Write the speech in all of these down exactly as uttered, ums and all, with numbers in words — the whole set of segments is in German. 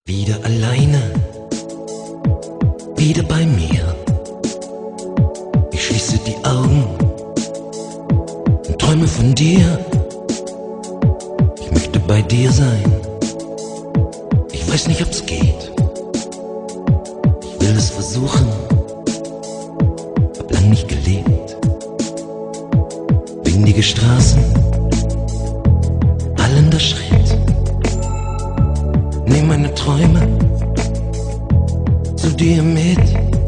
Wieder alleine, wieder bei mir. Ich schließe die Augen und träume von dir. Ich möchte bei dir sein. Ich weiß nicht, ob's geht. Ich will es versuchen, hab lang nicht gelebt. Windige Straßen, hallender Schritt. Nimm meine Träume zu dir mit.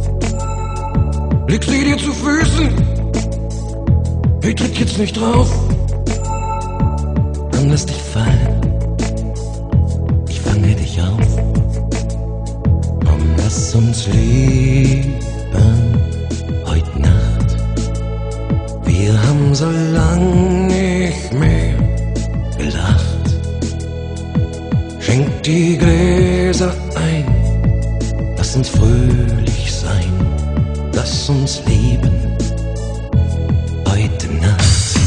Leg sie dir zu Füßen. Ich tritt jetzt nicht drauf. Komm, lass dich fallen. Ich fange dich auf. Komm, lass uns leben heute Nacht. Wir haben so lang nicht mehr gelacht. Schenk die Gläser ein, lass uns fröhlich sein, lass uns leben heute Nacht.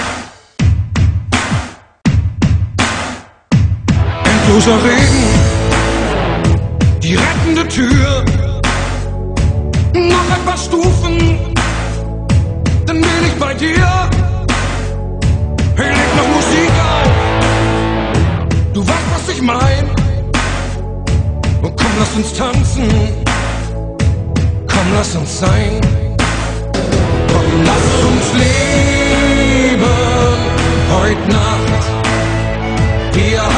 Endloser Regen, die rettende Tür, noch ein paar Stufen, dann bin ich bei dir. Hey, leg noch Musik auf, du weißt, was ich mein. Und komm, lass uns tanzen, komm, lass uns sein. Komm, lass uns leben heute Nacht. Wir